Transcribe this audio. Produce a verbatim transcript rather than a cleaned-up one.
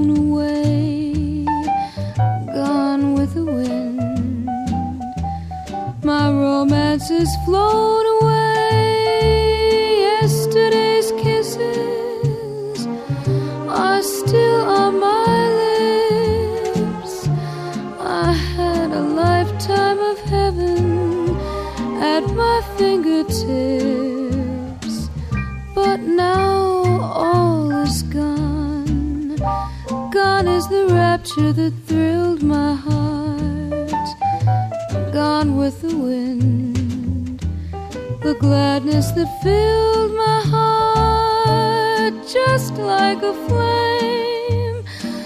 flown away, gone with the wind. My romance is flown away. Yesterday's kisses are still on my lips. I had a lifetime of heaven at my fingertips, but now all is gone. Gone is the rapture that thrilled my heart. Gone with the wind, the gladness that filled my heart, just like a flame